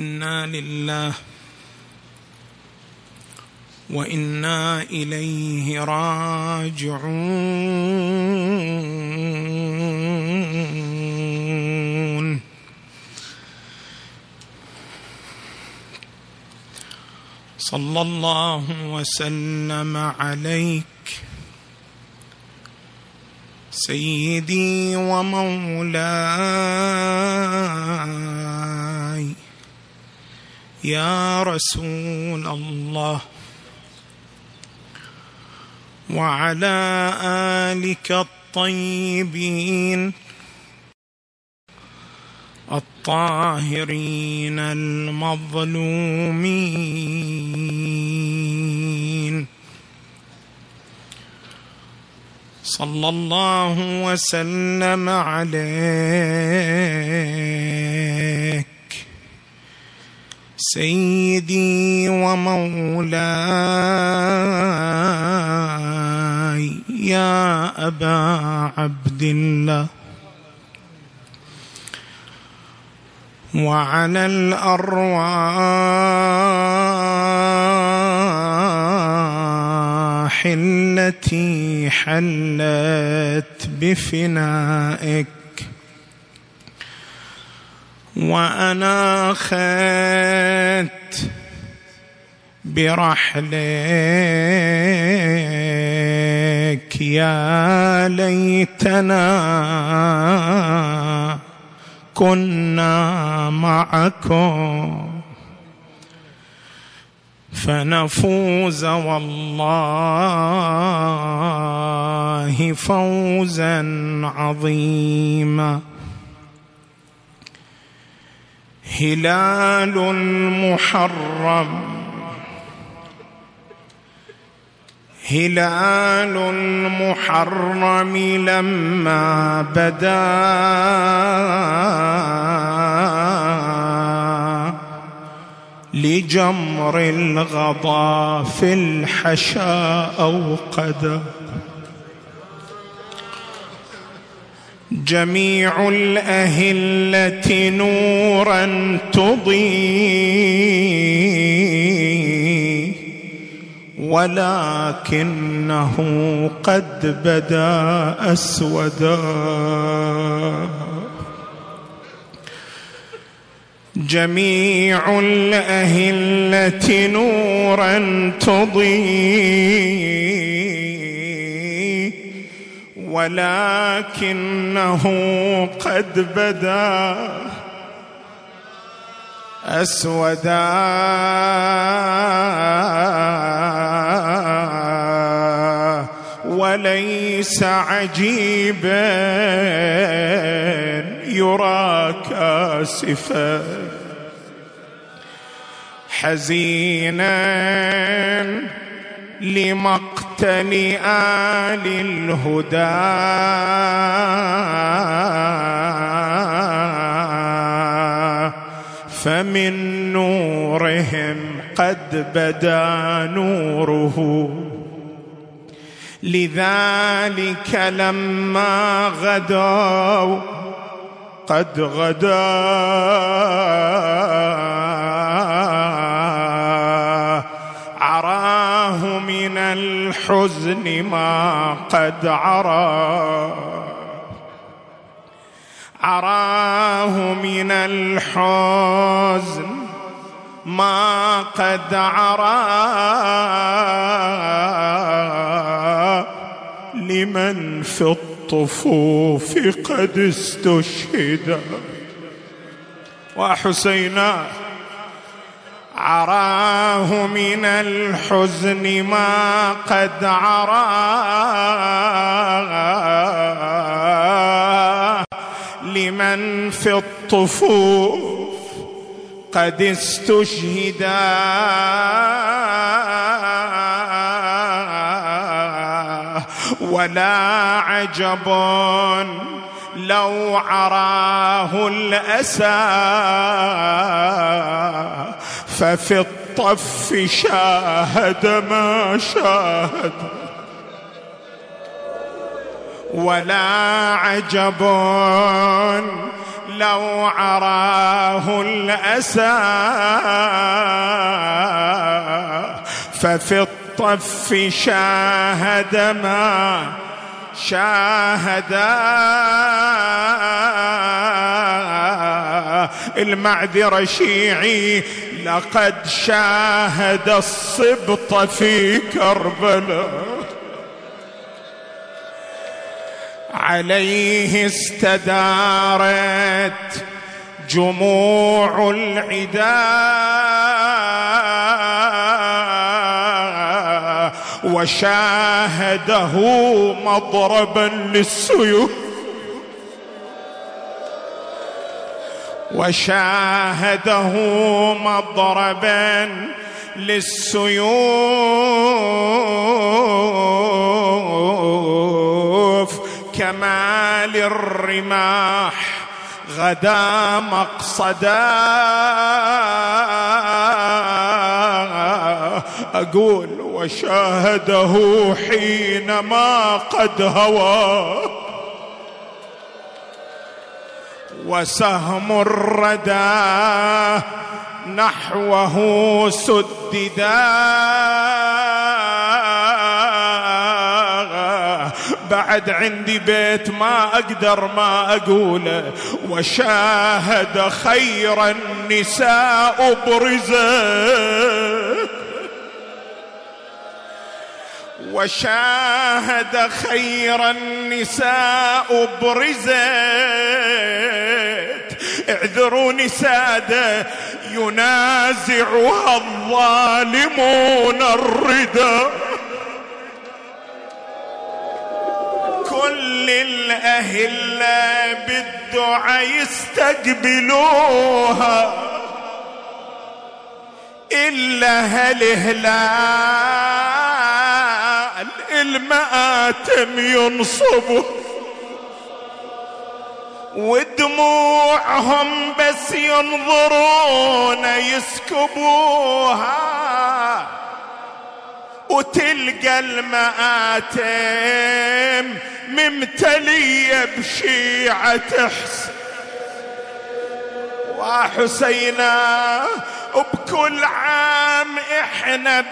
إنا لله وإنا إليه راجعون. صلى الله وسلم عليك سيدي ومولاي يا رسول الله، وعلى آلك الطيبين الطاهرين المظلومين. صلى الله وسلم عليك سيدي ومولاي يا أبا عبد الله، وعلى الأرواح التي حلت بفنائك وأناخت برحلك. يا ليتنا كنا معكم فنفوز والله فوزا عظيما. هلال المحرم، هلال المحرم لما بدا لجمر الغضا في الحشا أوقدا. جميع الأهلة نورا تضيء ولكنه قد بدا أسودا. جميع الأهلة نورا تضيء ولكنه قد بدا أسودا. وليس عجيبا يرى كاسفا حزينا لمقتل آل الهدى. فمن نورهم قد بدا نوره. لذلك لما غدوا قد غدا عراه من الحزن ما قد عرى. عراه من الحزن ما قد عرى. لمن في الطفوف قد استشهد وحسينا. عراه من الحزن ما قد عرى. لمن في الطفوف قد استشهدا. ولا عجب لو عراه الأسى ففي الطف شاهد ما شاهد. ولا عجب لو عراه الأسى ففي الطف شاهد ما شاهد. المعذرة شيعي لقد شاهد السبط في كربلاء، عليه استدارت جموع العدا، وشاهده مضربا للسيوف، وشاهده مضربا للسيوف كما للرماح غدا مقصدا. أقول وشاهده حينما قد هوى، وسهم الردى نحوه سددا. بعد عندي بيت ما أقدر ما أقوله، وشاهد خير النساء برزت، وشاهد خير النساء برزت. اعذروني سادة ينازعها الظالمون الردى، كل الأهلة بالدعاء يستقبلوها، إلا هالهلال المآتم ينصبوا، ودموعهم بس ينظرون يسكبوها، وتلقى المآتم ممتلية بشيعة حسين وحسينا. وبكل عام احنا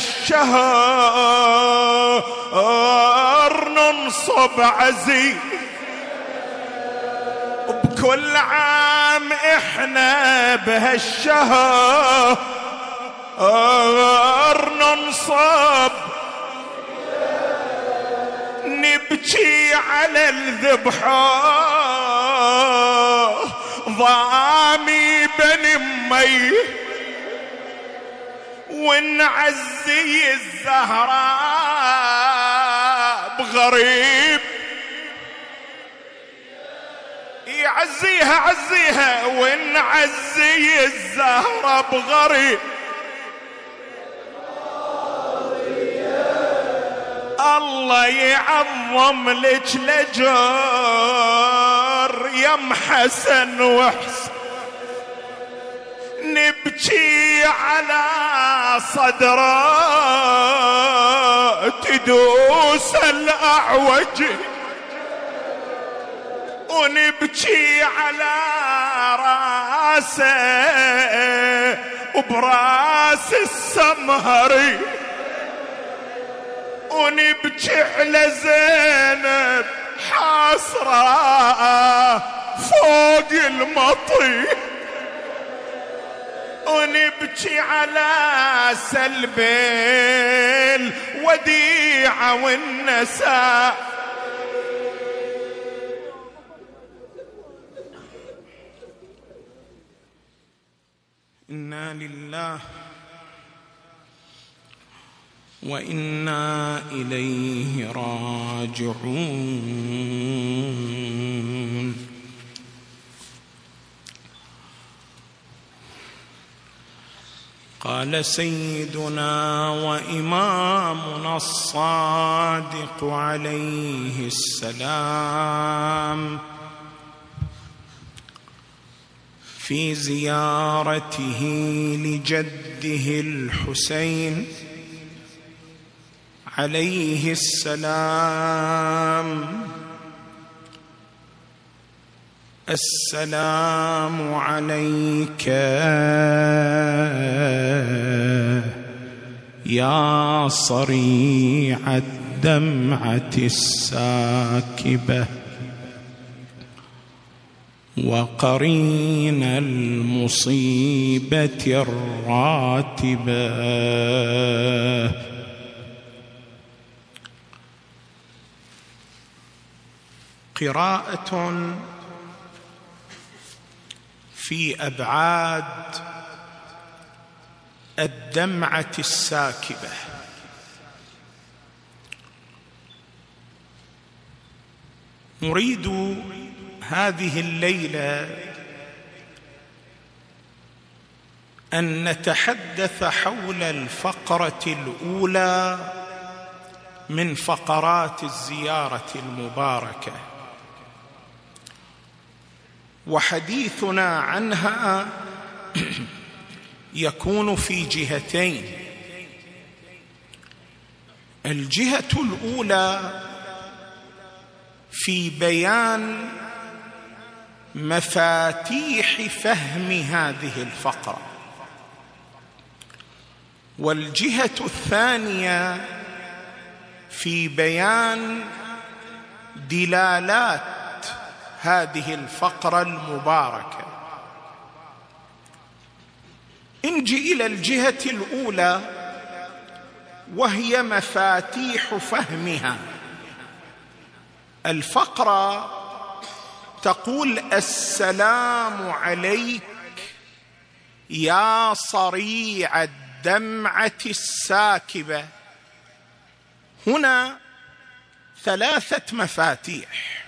بهالشهر ننصب عزيز، وبكل عام احنا بهالشهر ننصب، نبكي على الذبحة ضامي بن أمي، ونعزي الزهراء بغريب. يعزيها عزيها ونعزي الزهراء بغريب. الله يعظم لك لجار يا محسن وحسن، نبكي على صدره تدوس الأعوج، ونبكي على راسه وبراس السمهري، ونبكي على زينب حاصرة فوق المطي، ونبكي على سلب الوديعة والنساء. إنا لله وإنا إليه راجعون. قال سيدنا وإمامنا الصادق عليه السلام في زيارته لجده الحسين عليه السلام: السلام عليك يا صريع الدمعة الساكبة وقرين المصيبة الراتبة. قراءة في أبعاد الدمعة الساكبة. نريد هذه الليلة أن نتحدث حول الفقرة الأولى من فقرات الزيارة المباركة، وحديثنا عنها يكون في جهتين. الجهة الأولى في بيان مفاتيح فهم هذه الفقرة، والجهة الثانية في بيان دلالات هذه الفقرة المباركة. نجي إلى الجهة الأولى وهي مفاتيح فهمها. الفقرة تقول: السلام عليك يا صريع الدمعة الساكبة. هنا ثلاثة مفاتيح.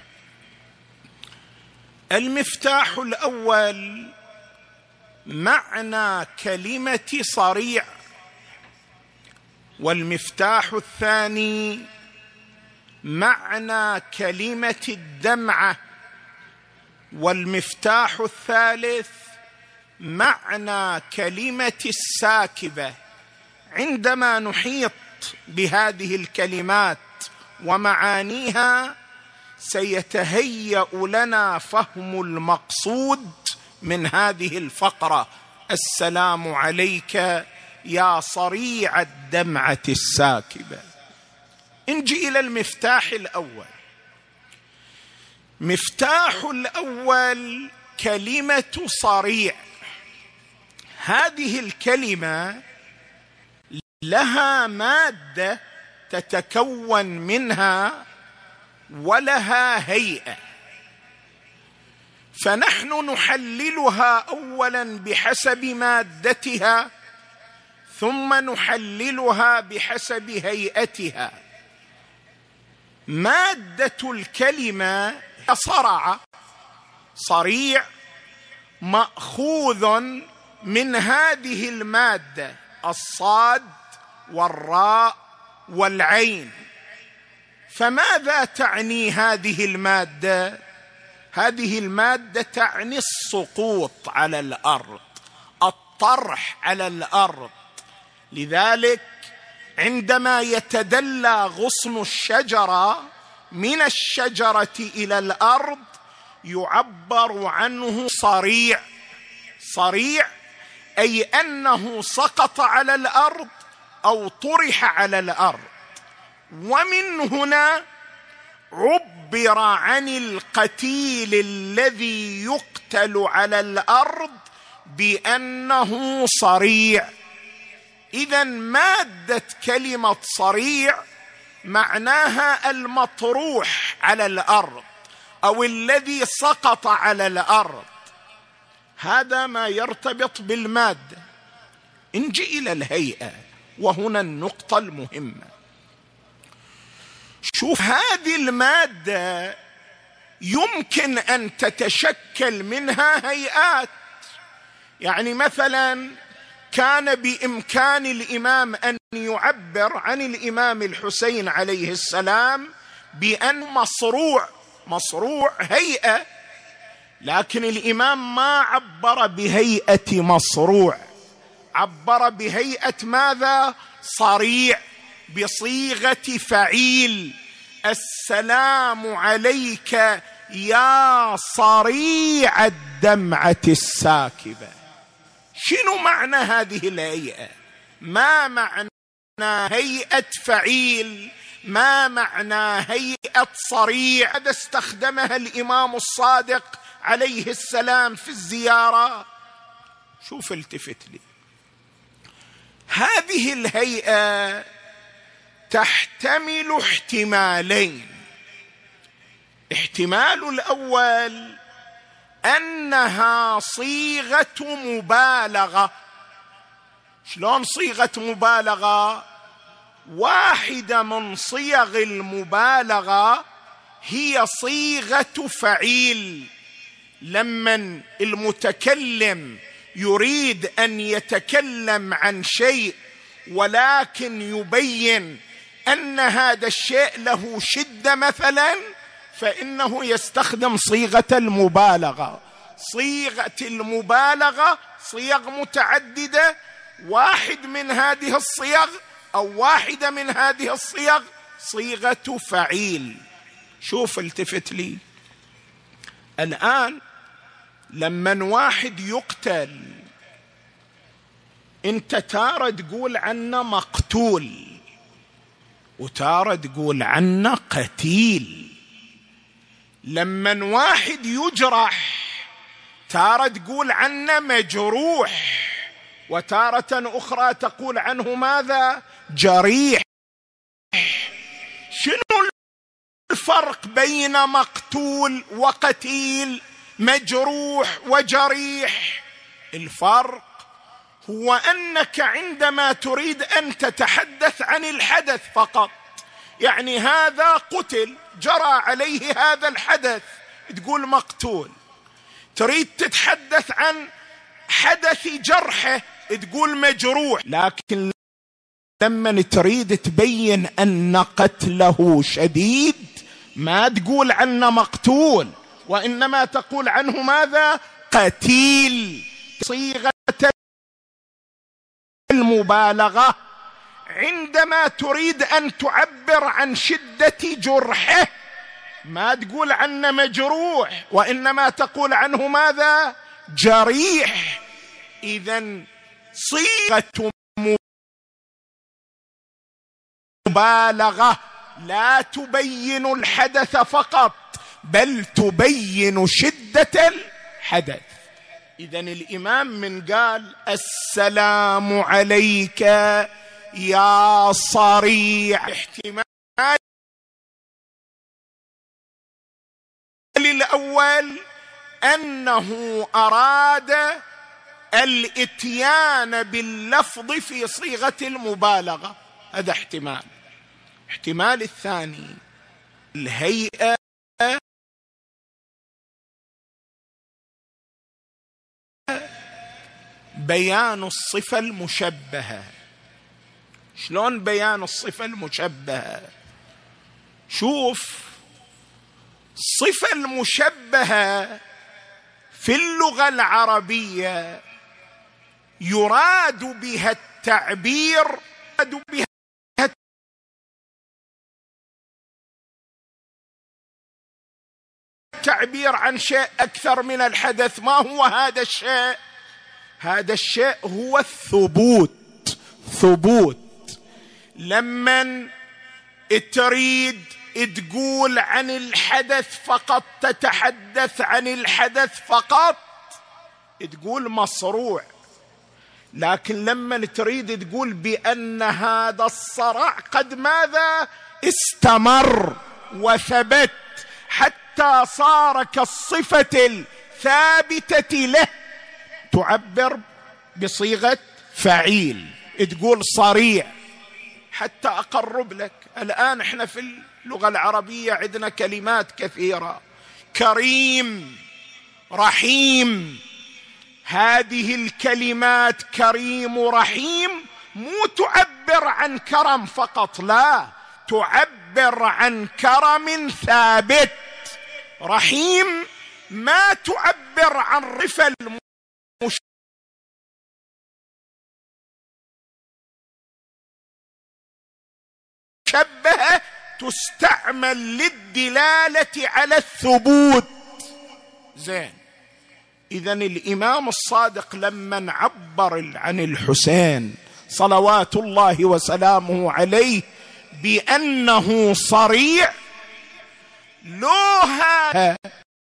المفتاح الأول معنى كلمة صريع، والمفتاح الثاني معنى كلمة الدمعة، والمفتاح الثالث معنى كلمة الساكبة. عندما نحيط بهذه الكلمات ومعانيها سيتهيأ لنا فهم المقصود من هذه الفقرة: السلام عليك يا صريع الدمعة الساكبة. نجي إلى المفتاح الأول. مفتاح الأول كلمة صريع. هذه الكلمة لها مادة تتكون منها ولها هيئة، فنحن نحللها أولا بحسب مادتها ثم نحللها بحسب هيئتها. مادة الكلمة صرع. صريع مأخوذ من هذه المادة: الصاد والراء والعين. فماذا تعني هذه المادة؟ هذه المادة تعني السقوط على الأرض، الطرح على الأرض. لذلك عندما يتدلى غصن الشجرة من الشجرة إلى الأرض يعبر عنه صريع. صريع أي أنه سقط على الأرض أو طرح على الأرض. ومن هنا عبر عن القتيل الذي يقتل على الأرض بأنه صريع. إذن مادة كلمة صريع معناها المطروح على الأرض أو الذي سقط على الأرض. هذا ما يرتبط بالمادة. نجي إلى الهيئة، وهنا النقطة المهمة. شوف، هذه المادة يمكن أن تتشكل منها هيئات. يعني مثلا كان بإمكان الإمام أن يعبر عن الإمام الحسين عليه السلام بأن مصروع. مصروع هيئة، لكن الإمام ما عبر بهيئة مصروع، عبر بهيئة ماذا؟ صريع، بصيغة فعيل. السلام عليك يا صريع الدمعة الساكبة. شنو معنى هذه الهيئة؟ ما معنى هيئة فعيل؟ ما معنى هيئة صريع؟ هذا استخدمها الإمام الصادق عليه السلام في الزيارة. شوف التفت لي، هذه الهيئة تحتمل احتمالين. احتمال الأول أنها صيغة مبالغة. شلون صيغة مبالغة؟ واحدة من صيغ المبالغة هي صيغة فعيل. لما المتكلم يريد أن يتكلم عن شيء ولكن يبين أن هذا الشيء له شدة مثلا، فإنه يستخدم صيغة المبالغة. صيغة المبالغة صيغ متعددة، واحد من هذه الصيغ أو واحدة من هذه الصيغ صيغة فعيل. شوف التفت لي الآن، لما واحد يقتل انت تارة تقول عنه مقتول وتارة تقول عنه قتيل. لما واحد يجرح تارة تقول عنه مجروح وتارة أخرى تقول عنه ماذا؟ جريح. شنو الفرق بين مقتول وقتيل، مجروح وجريح؟ الفرق هو أنك عندما تريد أن تتحدث عن الحدث فقط، يعني هذا قتل جرى عليه هذا الحدث تقول مقتول. تريد تتحدث عن حدث جرحه تقول مجروح. لكن لما تريد تبين أن قتله شديد ما تقول عنه مقتول وإنما تقول عنه ماذا؟ قتيل. صيغة المبالغة عندما تريد أن تعبر عن شدة جرحه ما تقول عنه مجروح وإنما تقول عنه ماذا؟ جريح. إذن صيغة مبالغة لا تبين الحدث فقط بل تبين شدة الحدث. إذن الإمام من قال السلام عليك يا صريع، احتمال الأول أنه أراد الإتيان باللفظ في صيغة المبالغة، هذا احتمال. احتمال الثاني الهيئة بيان الصفة المشبهة. شلون بيان الصفة المشبهة؟ شوف، الصفة المشبهة في اللغة العربية يراد بها التعبير عن شيء أكثر من الحدث. ما هو هذا الشيء؟ هذا الشيء هو الثبوت. لمن تريد تقول عن الحدث فقط، تتحدث عن الحدث فقط، تقول مصروع. لكن لما تريد تقول بأن هذا الصرع قد ماذا؟ استمر وثبت حتى صار كالصفة الثابتة له، تعبر بصيغة فعيل، تقول صريع. حتى أقرب لك، الآن احنا في اللغة العربية عندنا كلمات كثيرة، كريم، رحيم. هذه الكلمات كريم ورحيم مو تعبر عن كرم فقط، لا، تعبر عن كرم ثابت. رحيم ما تعبر عن رفة المشبهة، تستعمل للدلالة على الثبوت. زين، إذن الإمام الصادق لما عبر عن الحسين صلوات الله وسلامه عليه بأنه صريع، لوها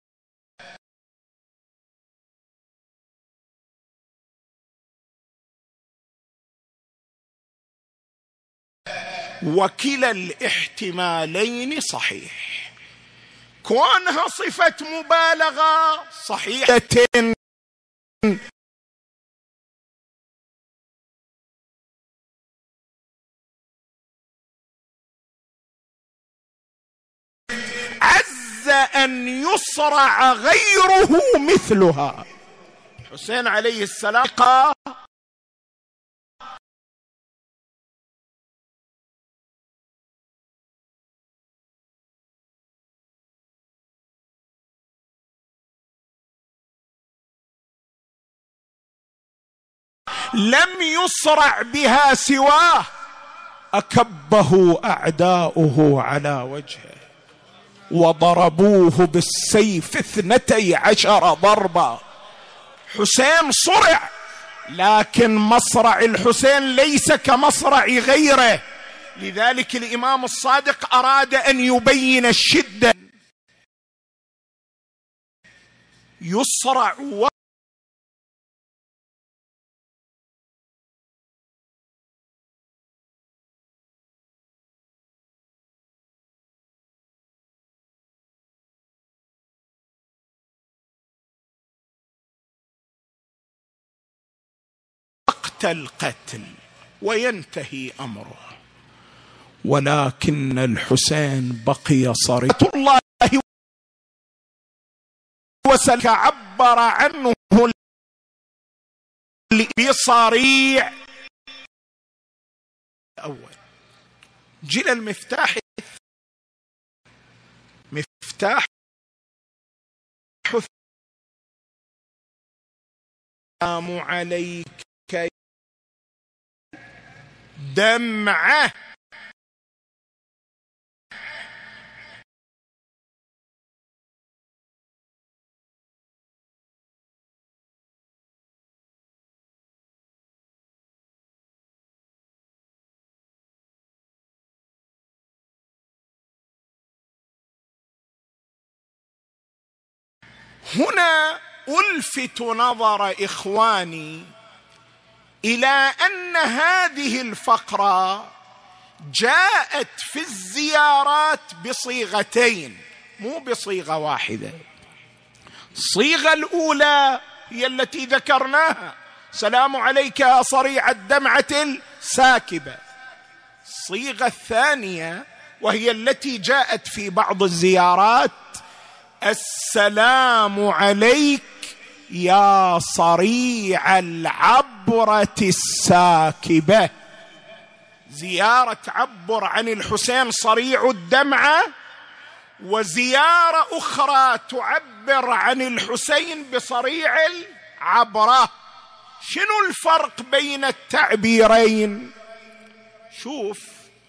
وكلا الاحتمالين صحيح. كونها صفة مبالغة صحيحة، عز أن يصرع غيره مثلها. حسين عليه السلام لم يصرع بها سواه، أكبه أعداؤه على وجهه وضربوه بالسيف 12 ضربة. حسين صرع، لكن مصرع الحسين ليس كمصرع غيره. لذلك الإمام الصادق أراد أن يبين الشدة. يصرع القتل وينتهي أمره، ولكن الحسين بقي صريع الله وسلم عبر عنه بصريع. أول جل المفتاح، مفتاح السلام عليك دمعة. هنا ألفت نظر إخواني إلى أن هذه الفقرة جاءت في الزيارات بصيغتين، مو بصيغة واحدة. الصيغة الأولى هي التي ذكرناها، سلام عليك يا صريع الدمعة الساكبة. الصيغة الثانية وهي التي جاءت في بعض الزيارات، السلام عليك يا صريع العبرة الساكبة. زيارة تعبر عن الحسين صريع الدمعة، وزيارة أخرى تعبر عن الحسين بصريع العبرة. شنو الفرق بين التعبيرين؟ شوف،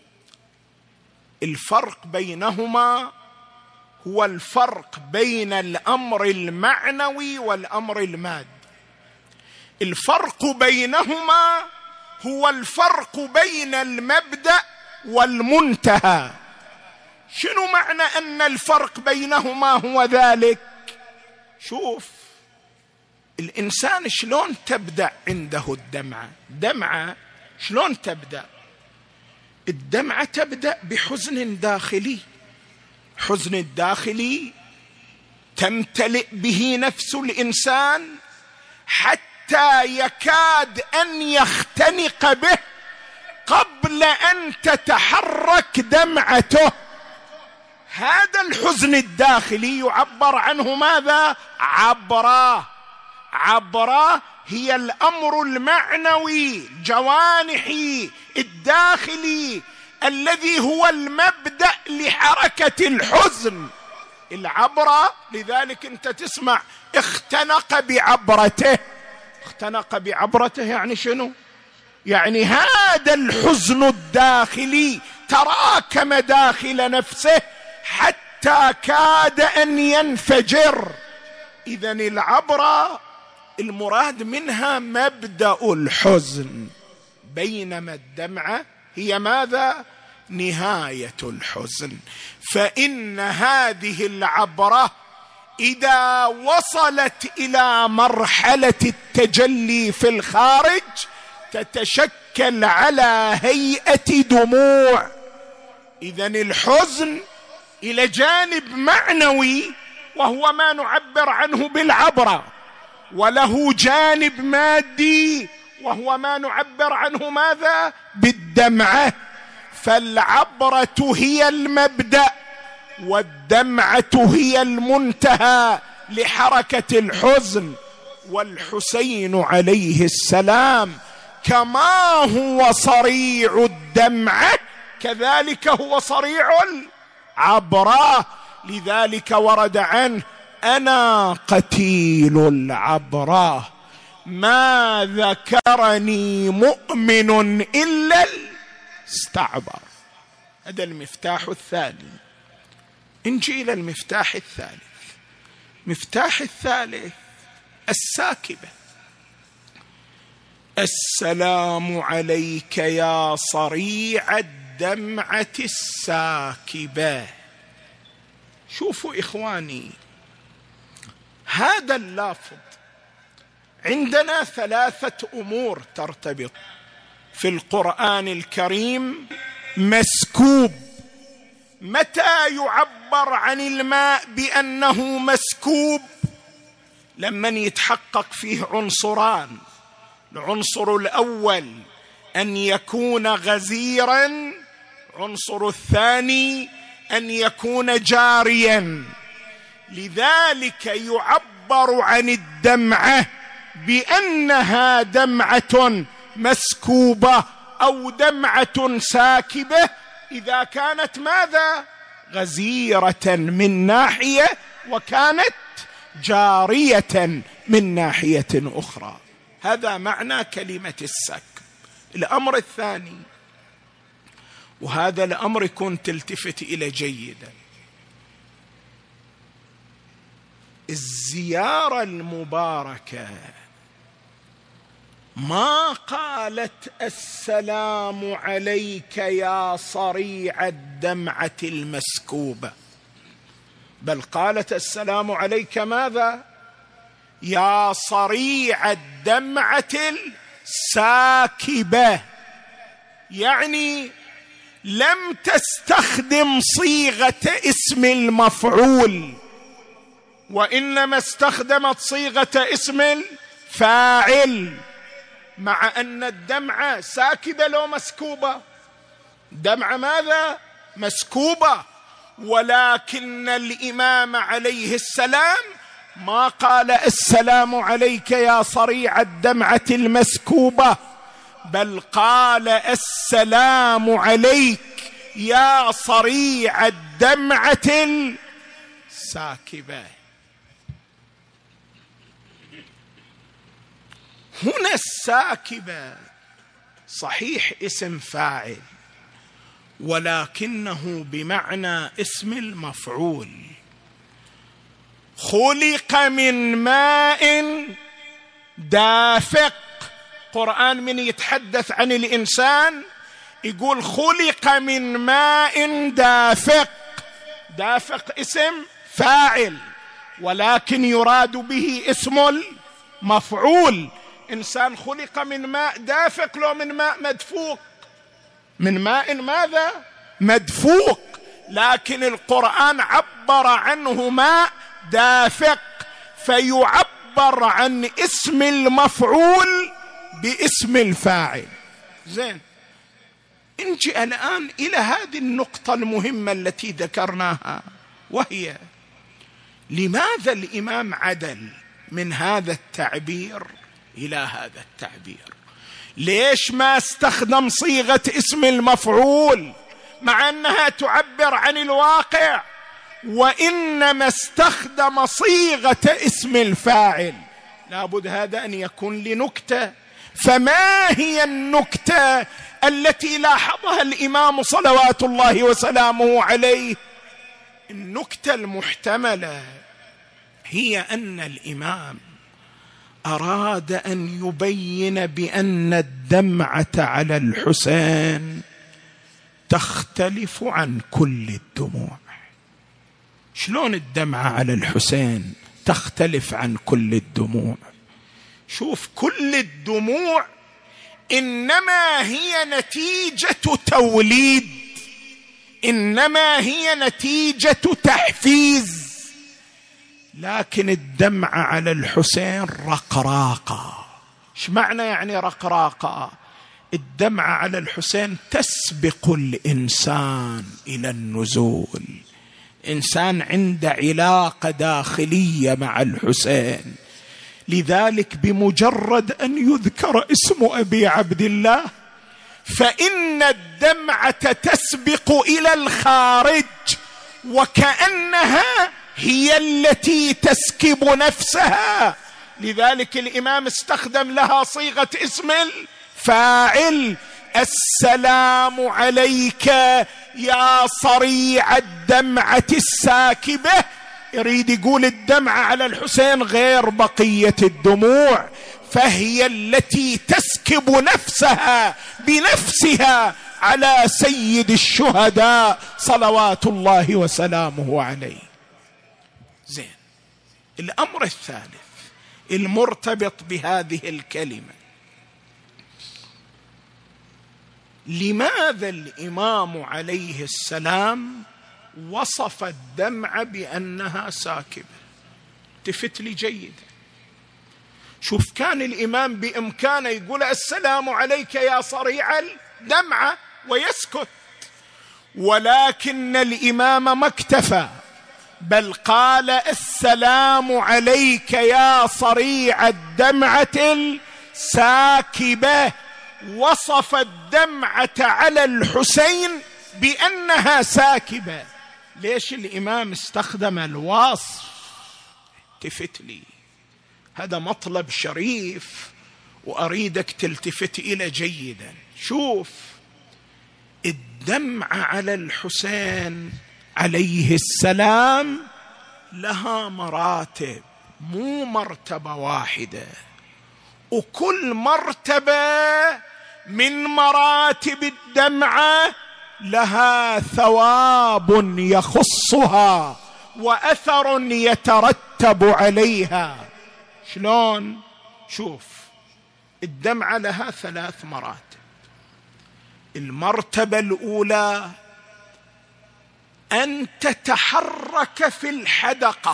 الفرق بينهما هو الفرق بين الأمر المعنوي والأمر المادي. الفرق بينهما هو الفرق بين المبدأ والمنتهى. شنو معنى أن الفرق بينهما هو ذلك؟ شوف، الإنسان شلون تبدأ عنده الدمعة شلون تبدأ؟ الدمعة تبدأ بحزن داخلي، حزن الداخلي تمتلئ به نفس الإنسان حتى يكاد أن يختنق به قبل أن تتحرك دمعته. هذا الحزن الداخلي يعبر عنه ماذا؟ عبرة هي الأمر المعنوي جوانحي الداخلي الذي هو المبدأ لحركة الحزن، العبرة. لذلك أنت تسمع اختنق بعبرته. اختنق بعبرته يعني شنو؟ يعني هذا الحزن الداخلي تراكم داخل نفسه حتى كاد أن ينفجر. إذن العبرة المراد منها مبدأ الحزن، بينما الدمعة هي ماذا؟ نهاية الحزن. فإن هذه العبرة إذا وصلت إلى مرحلة التجلي في الخارج تتشكل على هيئة دموع. إذن الحزن إلى جانب معنوي وهو ما نعبر عنه بالعبرة، وله جانب مادي وهو ما نعبر عنه ماذا؟ بالدمعة. فالعبرة هي المبدأ والدمعة هي المنتهى لحركة الحزن. والحسين عليه السلام كما هو صريع الدمعة كذلك هو صريع العبرة، لذلك ورد عنه: أنا قتيل العبرة ما ذكرني مؤمن إلا استعبر. هذا المفتاح الثاني. نجي إلى المفتاح الثالث. مفتاح الثالث الساكبة. السلام عليك يا صريع الدمعة الساكبة. شوفوا إخواني، هذا اللافظ عندنا 3 أمور ترتبط في القرآن الكريم. مسكوب، متى يعبر عن الماء بأنه مسكوب؟ لمن يتحقق فيه عنصران. العنصر الأول أن يكون غزيرا، العنصر الثاني أن يكون جاريا. لذلك يعبر عن الدمعة بأنها دمعة مسكوبة أو دمعة ساكبة إذا كانت ماذا؟ غزيرة من ناحية وكانت جارية من ناحية أخرى. هذا معنى كلمة السكب. الأمر الثاني، وهذا الأمر كنت تلتفت إلى جيدا، الزيارة المباركة ما قالت السلام عليك يا صريع الدمعة المسكوبة، بل قالت السلام عليك ماذا؟ يا صريع الدمعة الساكبة. يعني لم تستخدم صيغة اسم المفعول، وإنما استخدمت صيغة اسم الفاعل، مع أن الدمعة ساكبة لو مسكوبة. دمعة ماذا؟ مسكوبة. ولكن الإمام عليه السلام ما قال السلام عليك يا صريع الدمعة المسكوبة، بل قال السلام عليك يا صريع الدمعة الساكبة. هنا الساكبة صحيح اسم فاعل، ولكنه بمعنى اسم المفعول. خلق من ماء دافق. القرآن من يتحدث عن الإنسان يقول خلق من ماء دافق. دافق اسم فاعل، ولكن يراد به اسم المفعول. إنسان خلق من ماء دافق لو من ماء مدفوق؟ من ماء ماذا؟ مدفوق. لكن القرآن عبر عنه ماء دافق، فيعبر عن اسم المفعول باسم الفاعل. زين، نجي الآن إلى هذه النقطة المهمة التي ذكرناها، وهي لماذا الإمام عدل من هذا التعبير إلى هذا التعبير؟ ليش ما استخدم صيغة اسم المفعول مع أنها تعبر عن الواقع، وإنما استخدم صيغة اسم الفاعل؟ لابد هذا أن يكون لنكتة. فما هي النكتة التي لاحظها الإمام صلوات الله وسلامه عليه. النكتة المحتملة هي أن الإمام أراد أن يبين بأن الدمعة على الحسين تختلف عن كل الدموع. شلون الدمعة على الحسين تختلف عن كل الدموع؟ شوف، كل الدموع إنما هي نتيجة توليد، إنما هي نتيجة تحفيز، لكن الدمعة على الحسين رقراقة. ايش معنى يعني رقراقة؟ الدمعة على الحسين تسبق الإنسان إلى النزول. إنسان عنده علاقة داخلية مع الحسين، لذلك بمجرد أن يذكر اسم أبي عبد الله فإن الدمعة تسبق إلى الخارج، وكأنها هي التي تسكب نفسها. لذلك الإمام استخدم لها صيغة اسم الفاعل: السلام عليك يا صريع الدمعة الساكبة. يريد يقول الدمعة على الحسين غير بقية الدموع، فهي التي تسكب نفسها بنفسها على سيد الشهداء صلوات الله وسلامه عليه. زين، الأمر الثالث المرتبط بهذه الكلمة: لماذا الإمام عليه السلام وصف الدمعة بأنها ساكبة؟ التفت لي جيدا. شوف، كان الإمام بإمكانه يقول السلام عليك يا صريع الدمعة ويسكت، ولكن الإمام ما اكتفى، بل قال السلام عليك يا صريع الدمعة الساكبة. وصف الدمعة على الحسين بأنها ساكبة. ليش الإمام استخدم الوصف؟ التفت لي، هذا مطلب شريف وأريدك تلتفت إلى جيدا. شوف، الدمعة على الحسين عليه السلام لها مراتب، مو مرتبة واحدة، وكل مرتبة من مراتب الدمعة لها ثواب يخصها وأثر يترتب عليها. شلون؟ شوف، الدمعة لها 3 مراتب. المرتبة الأولى أن تتحرك في الحدقة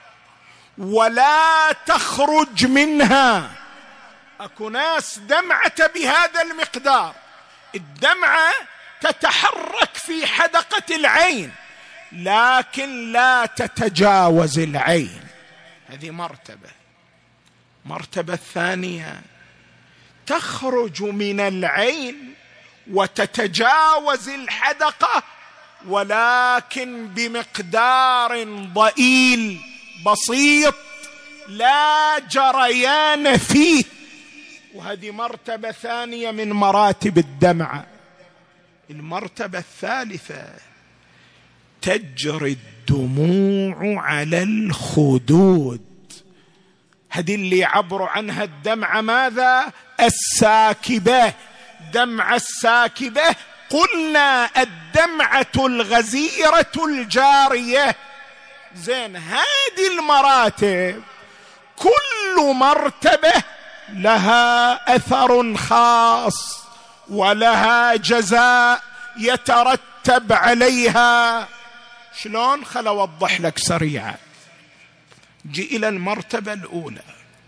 ولا تخرج منها. أكو ناس دمعة بهذا المقدار، الدمعة تتحرك في حدقة العين لكن لا تتجاوز العين. هذه مرتبة. مرتبة الثانية تخرج من العين وتتجاوز الحدقة ولكن بمقدار ضئيل بسيط لا جريان فيه، وهذه مرتبة ثانية من مراتب الدمعة. المرتبة الثالثة تجري الدموع على الخدود. هذه اللي يعبروا عنها الدمعة ماذا؟ الساكبة. دمعة الساكبة قلنا الدمعة الغزيرة الجارية. زين، هذه المراتب كل مرتبة لها أثر خاص ولها جزاء يترتب عليها. شلون؟ خل أوضح لك سريعا. جي إلى المرتبة الأولى.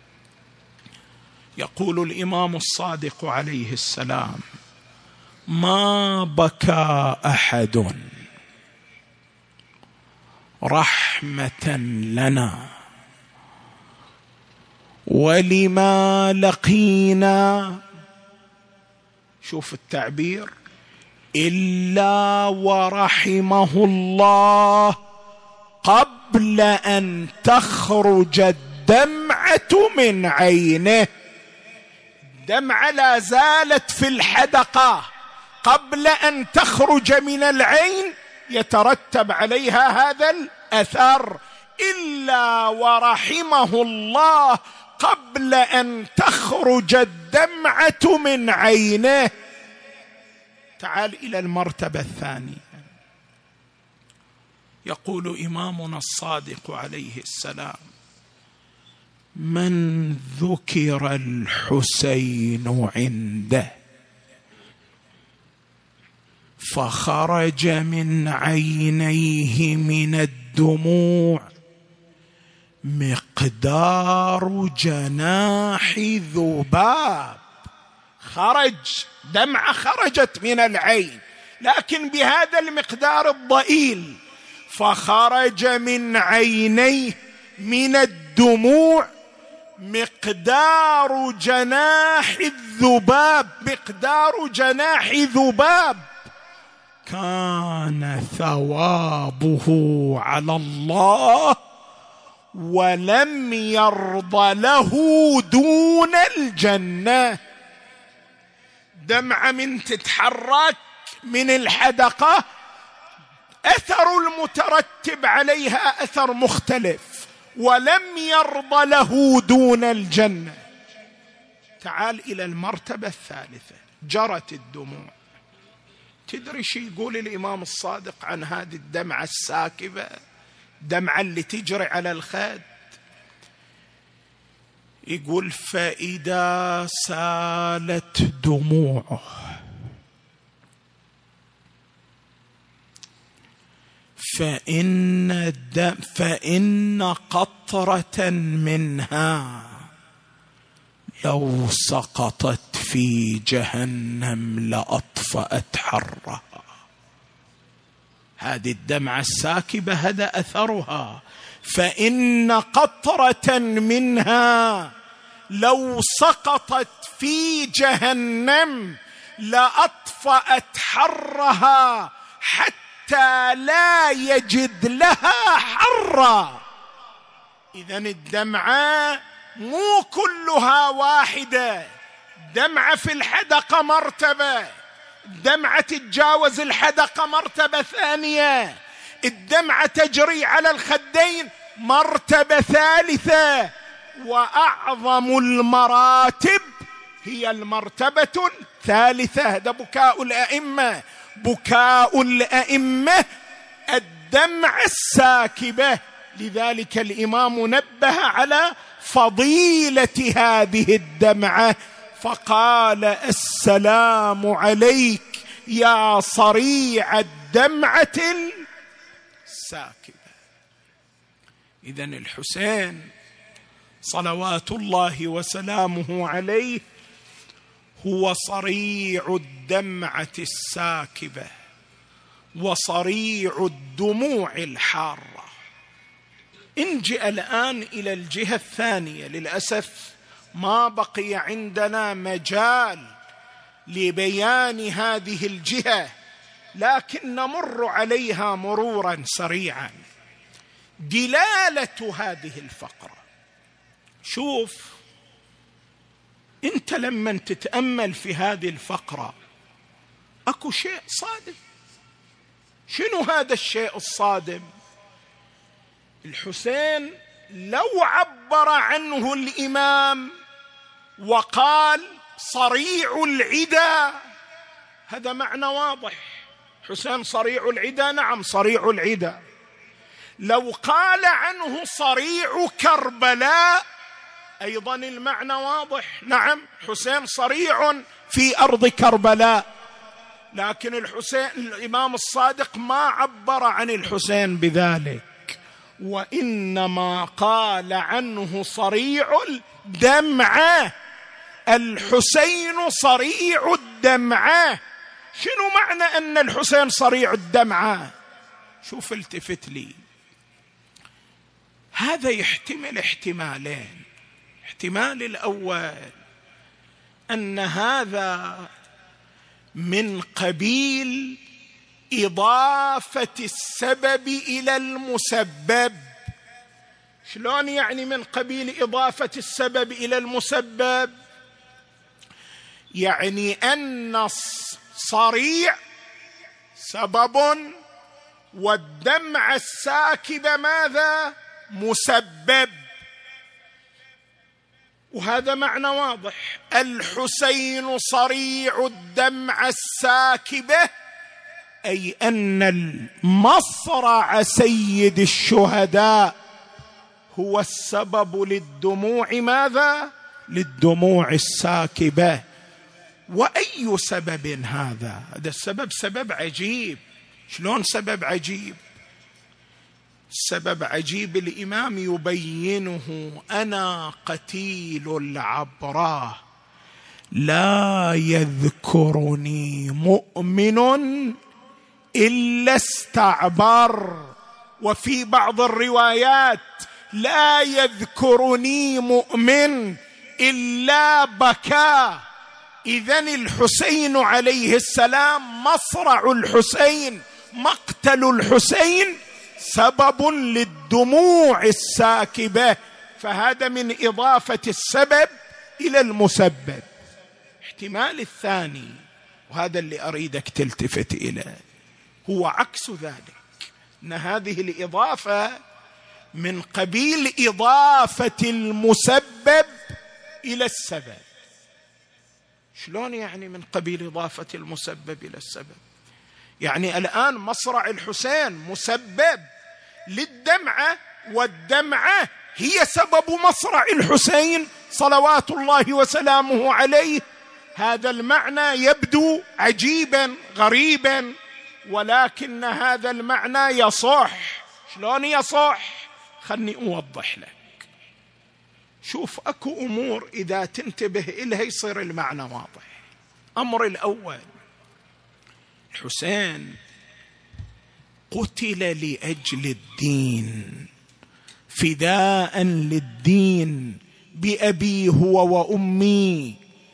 يقول الإمام الصادق عليه السلام: ما بكى أحد رحمة لنا ولما لقينا، شوف التعبير، إلا ورحمه الله قبل أن تخرج الدمعة من عينه. الدمعة لا زالت في الحدقة قبل أن تخرج من العين يترتب عليها هذا الأثر، إلا ورحمه الله قبل أن تخرج الدمعة من عينه. تعال إلى المرتبة الثانية. يقول إمامنا الصادق عليه السلام: من ذكر الحسين عنده فخرج من عينيه من الدموع مقدار جناح ذباب. خرج دمعة خرجت من العين لكن بهذا المقدار الضئيل، فخرج من عينيه من الدموع مقدار جناح الذباب، مقدار جناح ذباب. كان ثوابه على الله ولم يرض له دون الجنة. دمعة من تتحرك من الحدقة أثر المترتب عليها أثر مختلف، ولم يرض له دون الجنة. تعال إلى المرتبة الثالثة. جرت الدموع. تدري شو يقول الإمام الصادق عن هذه الدمعة الساكبة، دمعة اللي تجري على الخد؟ يقول: فإذا سالت دموعه فإن قطرة منها لو سقطت في جهنم لأطفأت حرها. هذه الدمعة الساكبة هذا أثرها. فإن قطرة منها لو سقطت في جهنم لأطفأت حرها حتى لا يجد لها حرا. إذن الدمعة مو كلها واحدة. دمعة في الحدقة مرتبة، الدمعة تتجاوز الحدقة مرتبة ثانية، الدمعة تجري على الخدين مرتبة ثالثة، وأعظم المراتب هي المرتبة الثالثة. هذا بكاء الأئمة. بكاء الأئمة الدمعة الساكبة. لذلك الإمام نبه على فضيلة هذه الدمعة فقال: السلام عليك يا صريع الدمعة الساكبة. إذن الحسين صلوات الله وسلامه عليه هو صريع الدمعة الساكبة وصريع الدموع الحارة. نجي الآن إلى الجهة الثانية. للأسف ما بقي عندنا مجال لبيان هذه الجهة، لكن نمر عليها مرورا سريعا. دلالة هذه الفقرة. شوف انت لما تتأمل في هذه الفقرة اكو شيء صادم. شنو هذا الشيء الصادم؟ الحسين لو عبر عنه الإمام وقال صريع العدا، هذا معنى واضح. حسين صريع العدا، نعم صريع العدا. لو قال عنه صريع كربلاء أيضا المعنى واضح، نعم حسين صريع في أرض كربلاء. لكن الحسين الإمام الصادق ما عبر عن الحسين بذلك، وإنما قال عنه صريع الدمعة. الحسين صريع الدمعة. شنو معنى أن الحسين صريع الدمعة؟ شوف التفت لي. هذا يحتمل احتمالين. الاحتمال الأول أن هذا من قبيل إضافة السبب إلى المسبب. شلون يعني من قبيل إضافة السبب إلى المسبب؟ يعني أن صريع سبب، والدمعة الساكبة ماذا؟ مسبب. وهذا معنى واضح. الحسين صريع الدمعة الساكبة، أي أن المصرع سيد الشهداء هو السبب للدموع ماذا؟ للدموع الساكبة. وأي سبب هذا؟ هذا السبب سبب عجيب. شلون سبب عجيب؟ السبب عجيب الإمام يبينه: أنا قتيل العبرة لا يذكرني مؤمن إلا استعبر. وفي بعض الروايات: لا يذكرني مؤمن إلا بكى. إذن الحسين عليه السلام، مصرع الحسين، مقتل الحسين سبب للدموع الساكبة. فهذا من إضافة السبب إلى المسبب. احتمال الثاني، وهذا اللي أريدك تلتفت إليه، هو عكس ذلك، أن هذه الإضافة من قبيل إضافة المسبب إلى السبب. شلون يعني من قبيل إضافة المسبب إلى السبب؟ يعني الآن مصرع الحسين مسبب للدمعة، والدمعة هي سبب مصرع الحسين صلوات الله وسلامه عليه. هذا المعنى يبدو عجيبا غريبا، ولكن هذا المعنى يصح. شلون يصح؟ خلني أوضح لك. شوف، أكو أمور إذا تنتبه إليها يصير المعنى واضح. أمر الأول: الحسين قتل لأجل الدين، فداء للدين بأبي هو وأمي.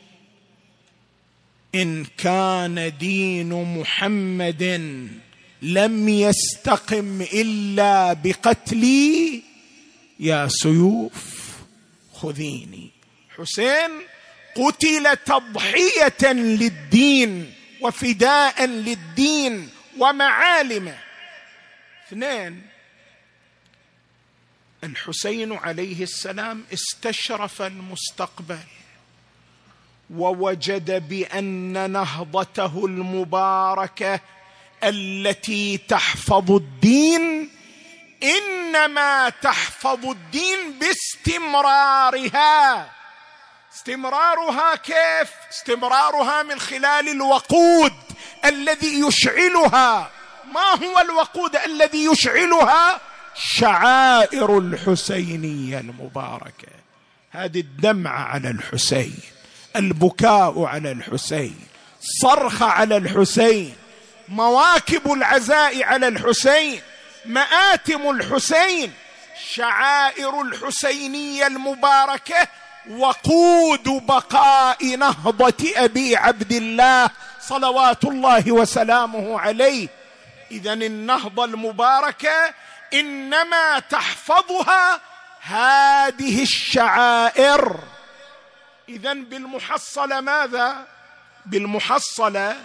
إن كان دين محمد لم يستقم إلا بقتلي، يا سيوف خذيني. حسين قتل تضحية للدين وفداء للدين ومعالمه. اثنين: الحسين عليه السلام استشرف المستقبل، ووجد بأن نهضته المباركة التي تحفظ الدين إنما تحفظ الدين باستمرارها. استمرارها كيف؟ استمرارها من خلال الوقود الذي يشعلها. ما هو الوقود الذي يشعلها؟ شعائر الحسينية المباركة. هذه الدمعة على الحسين، البكاء على الحسين، صرخة على الحسين، مواكب العزاء على الحسين، مآتم الحسين، شعائر الحسينية المباركة، وقود بقاء نهضة أبي عبد الله صلوات الله وسلامه عليه. إذن النهضة المباركة إنما تحفظها هذه الشعائر. إذن بالمحصلة ماذا؟ بالمحصلة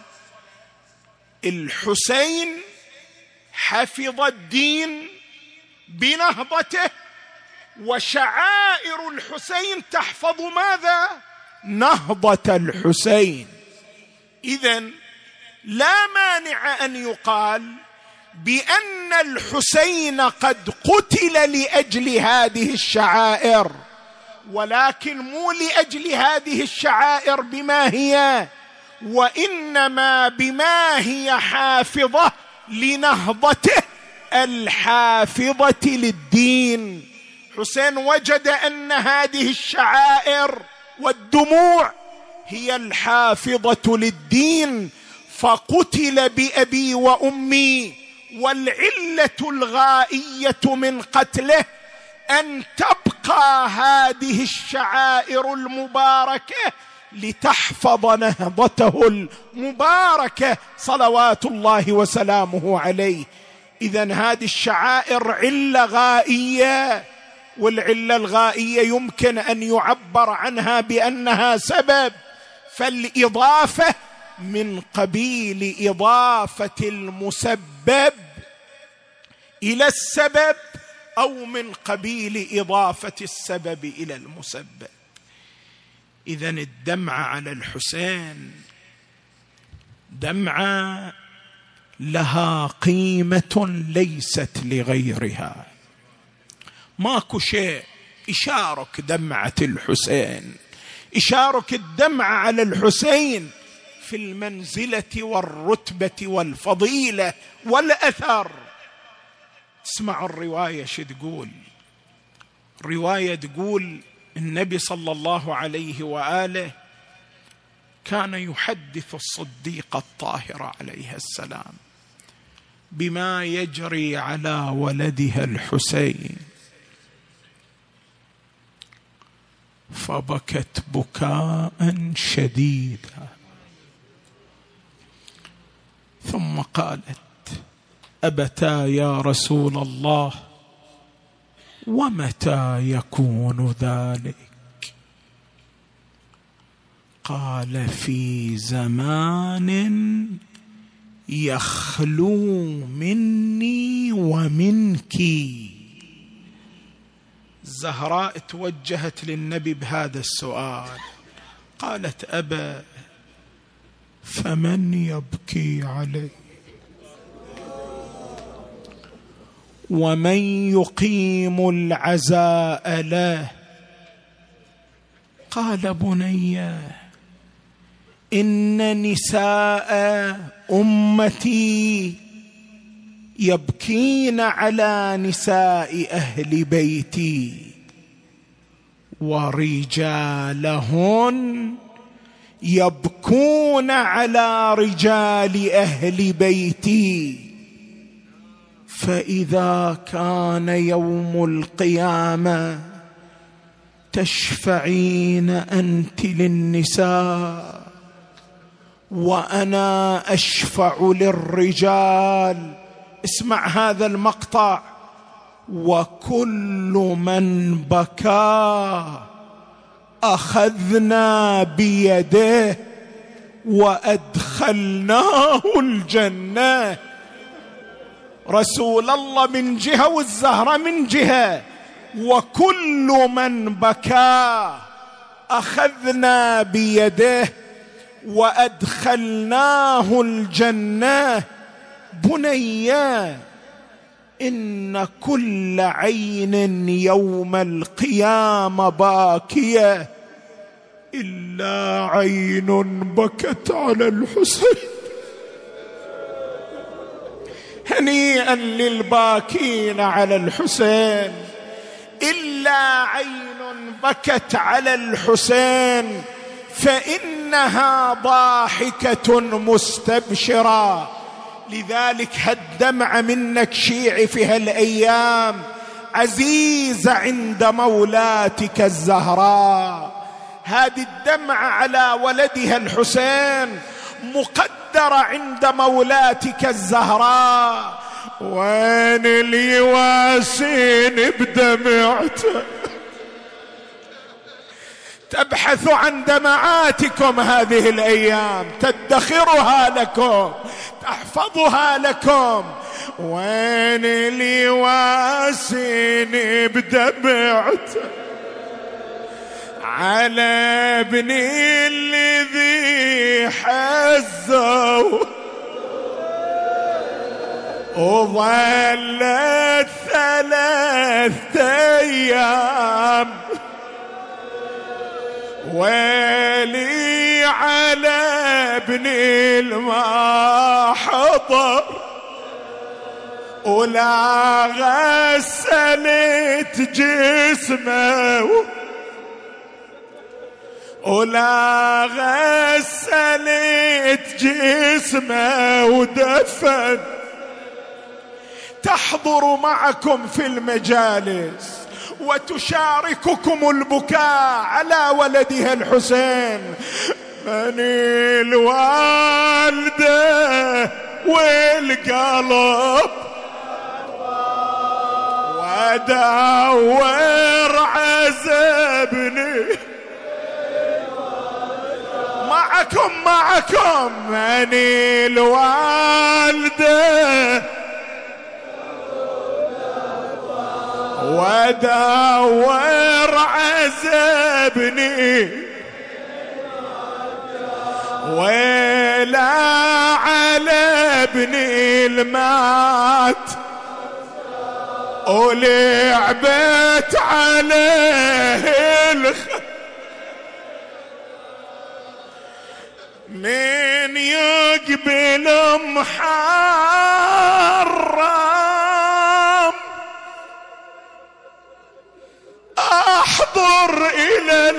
الحسين حفظ الدين بنهضته، وشعائر الحسين تحفظ ماذا؟ نهضة الحسين. إذن لا مانع أن يقال بأن الحسين قد قتل لأجل هذه الشعائر، ولكن مو لأجل هذه الشعائر بما هي، وإنما بما هي حافظة لنهضته الحافظة للدين. حسين وجد أن هذه الشعائر والدموع هي الحافظة للدين، فقتل بأبي وأمي. والعلة الغائية من قتله أن تبقى هذه الشعائر المباركة لتحفظ نهضته المباركة صلوات الله وسلامه عليه. إذن هذه الشعائر علة غائية، والعلة الغائية يمكن أن يعبر عنها بأنها سبب. فالإضافة من قبيل إضافة المسبب إلى السبب أو من قبيل إضافة السبب إلى المسبب. إذن الدمعة على الحسين دمعة لها قيمة ليست لغيرها، ماكو شيء يشارك دمعة الحسين، يشارك الدمعة على الحسين في المنزلة والرتبة والفضيلة والأثر. اسمعوا الرواية شو تقول. الرواية تقول النبي صلى الله عليه وآله كان يحدث الصديقة الطاهرة عليها السلام بما يجري على ولدها الحسين، فبكت بكاء شديدا، ثم قالت: أبتا يا رسول الله، ومتى يكون ذلك؟ قال: في زمان يخلو مني ومنك. الزهراء توجهت للنبي بهذا السؤال، قالت: أبا، فمن يبكي علي ومن يقيم العزاء له؟ قال: بني، إن نساء أمتي يبكين على نساء أهل بيتي، ورجالهن يبكون على رجال أهل بيتي، فإذا كان يوم القيامة تشفعين أنت للنساء وأنا أشفع للرجال. اسمع هذا المقطع: وكل من بكى أخذنا بيده وأدخلناه الجنة. رسول الله من جهة والزهرة من جهة، وكل من بكى أخذنا بيده وأدخلناه الجنة. بني، إن كل عين يوم القيامة باكية إلا عين بكت على الحسين. هنيئا للباكين على الحسين، إلا عين بكت على الحسين فإنها ضاحكة مستبشرة. لذلك هالدمعة منك شيعي في هالأيام عزيزة عند مولاتك الزهراء. هذه الدمعة على ولدها الحسين مقدرة عند مولاتك الزهراء. وين اليواسين بدمعته؟ تبحث عن دمعاتكم هذه الأيام، تدخرها لكم، تحفظها لكم. وين اليواسين بدمعته على ابني الذي حزوا، وظلت 3 أيام ويلي على ابني الما حضر، ولا غسلت جسمه ولا غسلت جسمه ودفن. تحضر معكم في المجالس وتشارككم البكاء على ودها الحسين. من الوالدة والقلب ودور عزبني، ما معكم من الوالدة ودور عذبني ولا على ابني المات ولعبت عليه من يقبل محرم احضر الى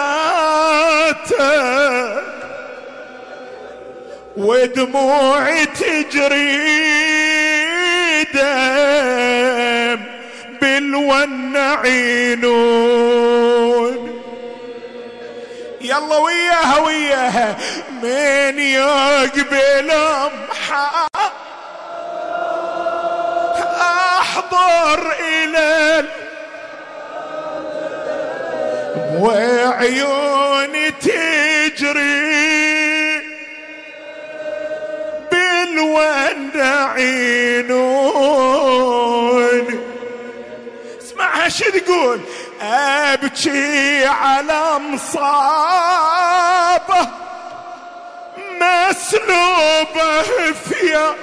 الماتم ودموعي تجري دم بالون عينون. يلا وياها من يقبل احضر الى وعيوني تجري بالون عينون. اسمعها شو تقول ابكي على مصابه مسلوبه فيا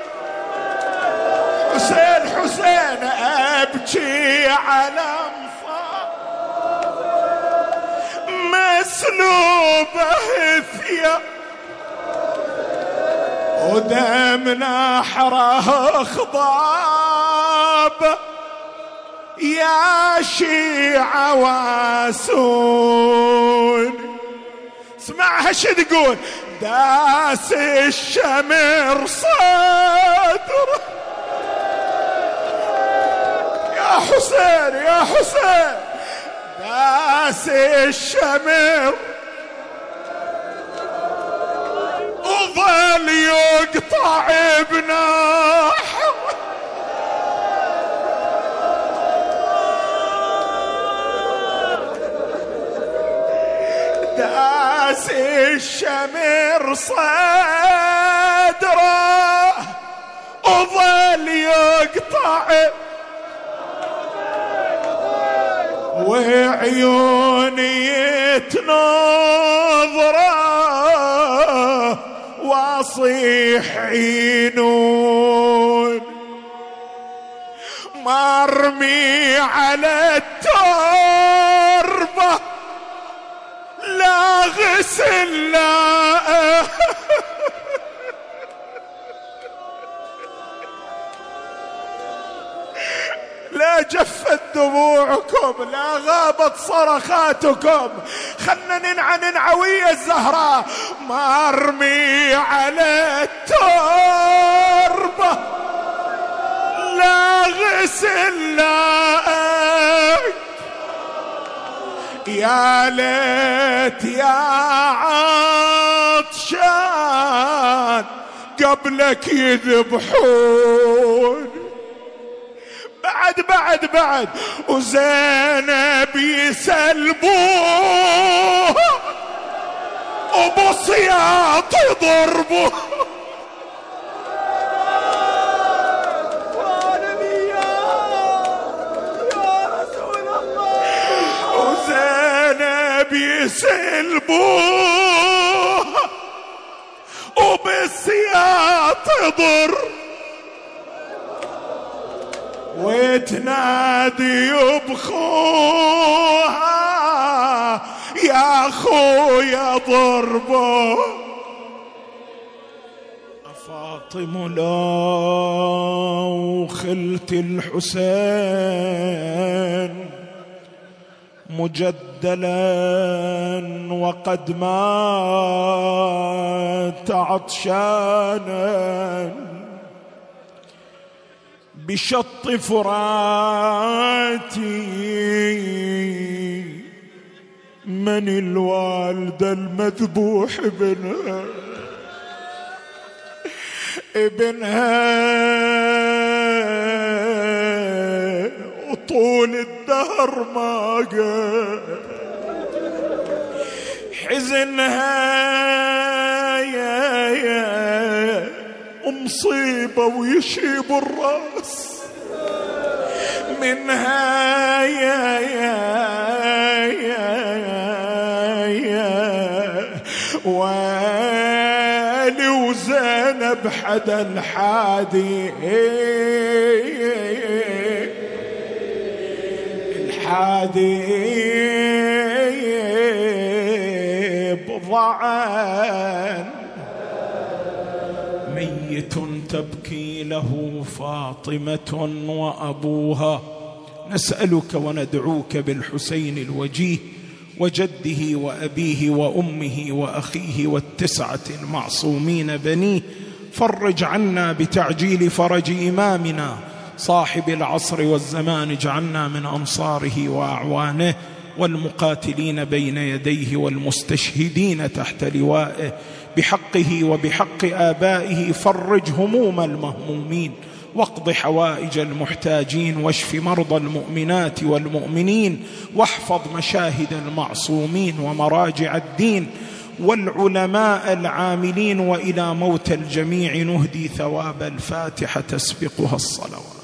حسين ابكي على مصابه مسلوبه فيا ودم نحره خضاب يا شيعة واسون. اسمعها شو تقول داس الشمر صدره يا حسين داس الشمر وظل يقطع بناحه داس الشمر صدره وظل يقطع وعيوني يتنظره واصيح عينون مرمي على التربة لا غسل لا لا جفت دموعكم لا غابت صرخاتكم. خلنا ننعوي الزهراء مرمي على التربة لا غسل لا يا ليت يا عطشان قبلك يذبحون. بعد وزينب يسلبوه وبصياط يضربوه وزينب يسلبوه وبالسياط يضر وتنادي بخوها يا خويا ضربه فاطمة لو خلت الحسين مجدلا وقد مات عطشانا بشط فراتي من الوالدة المذبوح ابنها وطول الدهر ما قال حزنها مصيبة ويشيب الرأس منها والي وزينب حدا الحادي بضعان ميت تبكي له فاطمة وأبوها. نسألك وندعوك بالحسين الوجيه وجده وأبيه وأمه وأخيه والتسعة المعصومين بنيه، فرج عنا بتعجيل فرج إمامنا صاحب العصر والزمان، اجعلنا من أنصاره وأعوانه والمقاتلين بين يديه والمستشهدين تحت لوائه، بحقه وبحق آبائه فرج هموم المهمومين واقض حوائج المحتاجين واشف مرضى المؤمنات والمؤمنين واحفظ مشاهد المعصومين ومراجع الدين والعلماء العاملين، وإلى موت الجميع نهدي ثواب الفاتحة تسبقها الصلوات.